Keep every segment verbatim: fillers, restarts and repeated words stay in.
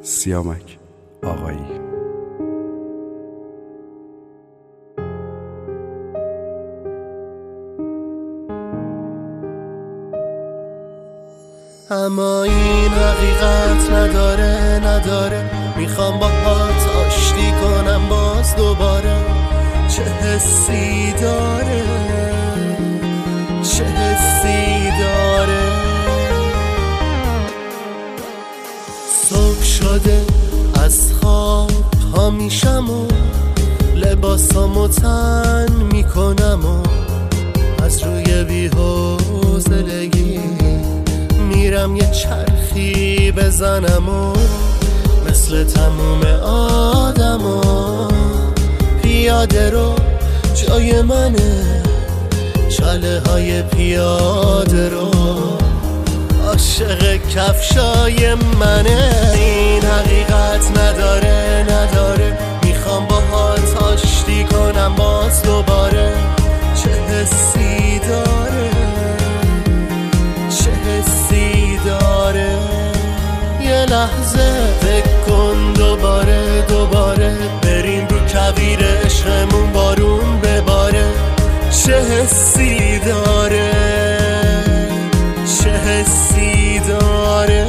سیامک آقایی. اما این حقیقت نداره نداره میخوام با هات آشتی کنم باز دوباره. چه حسی داره چه حسی داره. صبح شده از خواب پا میشم و لباسامو تن میکنم و از روی بی‌حوصلگی میرم یه چرخی بزنم و مثل تموم آدما پیاده رو جای منه، چاله های پیاده رو عاشق کفشای منه. این حقیقت نداره نداره میخوام با هات آشتی کنم باز دوباره. چه حسی داره چه حسی داره. یه لحظه فکر کن دوباره دوباره بریم رو کویر عشقمون بارون بباره. چه حسی داره چه حسی داره.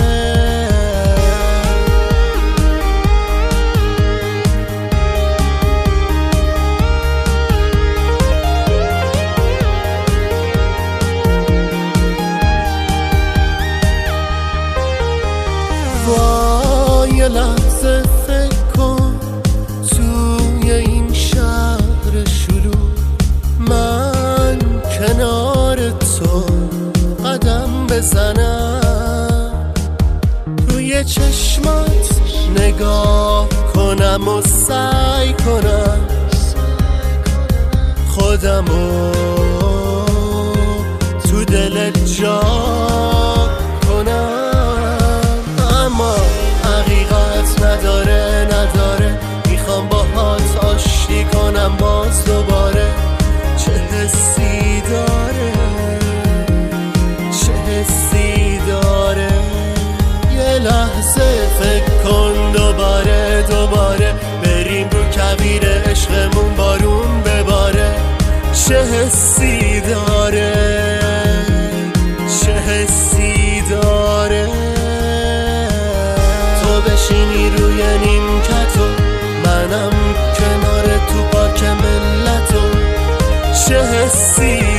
وای یه لحظه فکر کن توی این شهر شلوغ من کنار تو قدم بزنم، روی چشمات نگاه کنم و سعی کنم خودمو تو دلت جا کنم. اما حقیقت نداره نداره میخوام با هات آشتی کنم باز دوباره. چه حسی داره چه حسی داره. یه لحظه فکر کن دوباره دوباره بریم رو کویر عشقمون بارون بباره. چه حسی داره چه حسی داره. تو بشینی روی نیمکتو منم کنار تو پارک ملتو. چه حسی